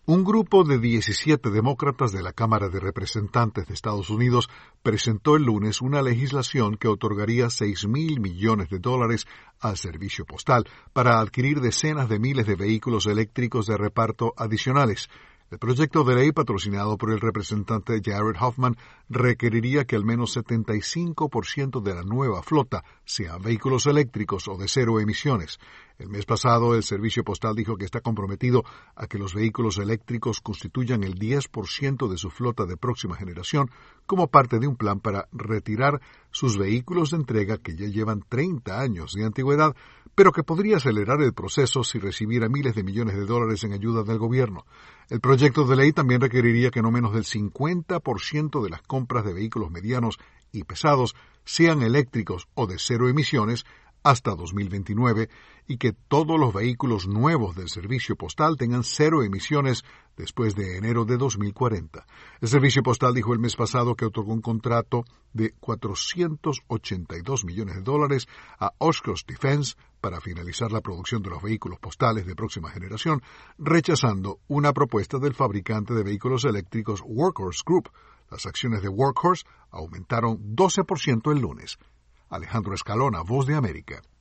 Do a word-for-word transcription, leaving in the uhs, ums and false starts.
Un grupo de diecisiete demócratas de la Cámara de Representantes de Estados Unidos presentó el lunes una legislación que otorgaría seis mil millones de dólares al servicio postal para adquirir decenas de miles de vehículos eléctricos de reparto adicionales. El proyecto de ley, patrocinado por el representante Jared Huffman, requeriría que al menos setenta y cinco por ciento de la nueva flota sean vehículos eléctricos o de cero emisiones. El mes pasado, el Servicio Postal dijo que está comprometido a que los vehículos eléctricos constituyan el diez por ciento de su flota de próxima generación como parte de un plan para retirar sus vehículos de entrega que ya llevan treinta años de antigüedad, pero que podría acelerar el proceso si recibiera miles de millones de dólares en ayuda del gobierno. El proyecto de ley también requeriría que no menos del cincuenta por ciento de las compras de vehículos medianos y pesados sean eléctricos o de cero emisiones hasta dos mil veintinueve y que todos los vehículos nuevos del servicio postal tengan cero emisiones después de enero de dos mil cuarenta. El servicio postal dijo el mes pasado que otorgó un contrato de cuatrocientos ochenta y dos millones de dólares a Oshkosh Defense para finalizar la producción de los vehículos postales de próxima generación, rechazando una propuesta del fabricante de vehículos eléctricos Workhorse Group. Las acciones de Workhorse aumentaron doce por ciento el lunes. Alejandro Escalona, Voz de América.